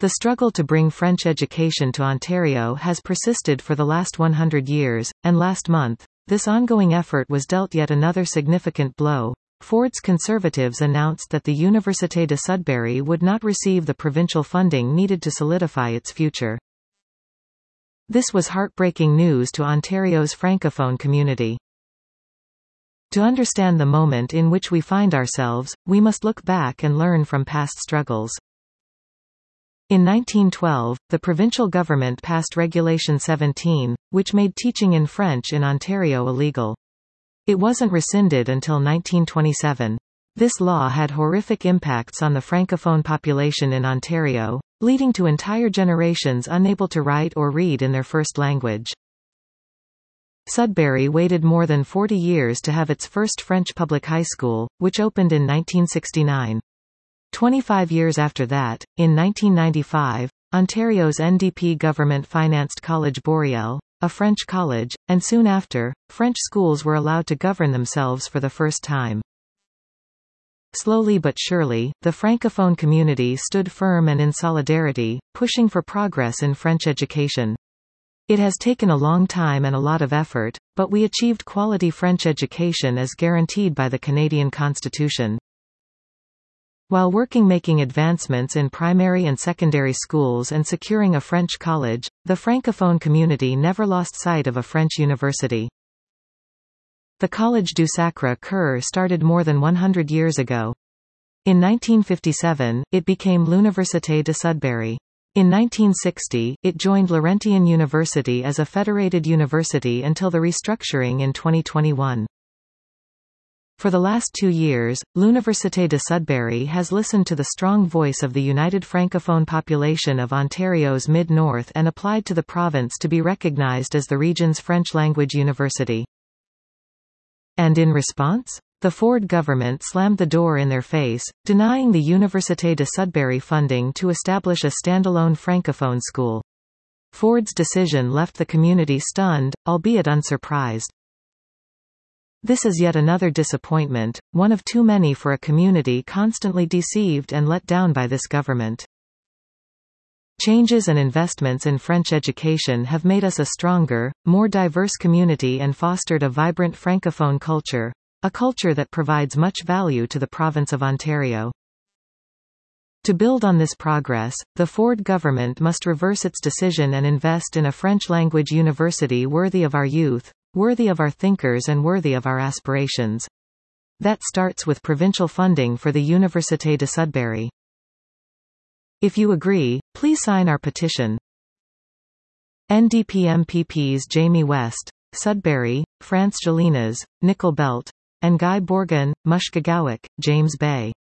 The struggle to bring French education to Ontario has persisted for the last 100 years, and last month, this ongoing effort was dealt yet another significant blow. Ford's Conservatives announced that the Université de Sudbury would not receive the provincial funding needed to solidify its future. This was heartbreaking news to Ontario's Francophone community. To understand the moment in which we find ourselves, we must look back and learn from past struggles. In 1912, the provincial government passed Regulation 17, which made teaching in French in Ontario illegal. It wasn't rescinded until 1927. This law had horrific impacts on the Francophone population in Ontario, leading to entire generations unable to write or read in their first language. Sudbury waited more than 40 years to have its first French public high school, which opened in 1969. 25 years after that, in 1995, Ontario's NDP government financed College Boreal, a French college, and soon after, French schools were allowed to govern themselves for the first time. Slowly but surely, the Francophone community stood firm and in solidarity, pushing for progress in French education. It has taken a long time and a lot of effort, but we achieved quality French education as guaranteed by the Canadian Constitution. While making advancements in primary and secondary schools and securing a French college, the Francophone community never lost sight of a French university. The Collège du Sacré-Cœur started more than 100 years ago. In 1957, it became l'Université de Sudbury. In 1960, it joined Laurentian University as a federated university until the restructuring in 2021. For the last 2 years, l'Université de Sudbury has listened to the strong voice of the united Francophone population of Ontario's Mid-North and applied to the province to be recognized as the region's French-language university. And in response? The Ford government slammed the door in their face, denying the Université de Sudbury funding to establish a standalone Francophone school. Ford's decision left the community stunned, albeit unsurprised. This is yet another disappointment, one of too many for a community constantly deceived and let down by this government. Changes and investments in French education have made us a stronger, more diverse community and fostered a vibrant Francophone culture, a culture that provides much value to the province of Ontario. To build on this progress, the Ford government must reverse its decision and invest in a French-language university worthy of our youth, worthy of our thinkers and worthy of our aspirations. That starts with provincial funding for the Université de Sudbury. If you agree, please sign our petition. NDP MPPs Jamie West, Sudbury, France Gélinas, Nicole Belt, and Guy Borgen, Mushkegowuk, James Bay.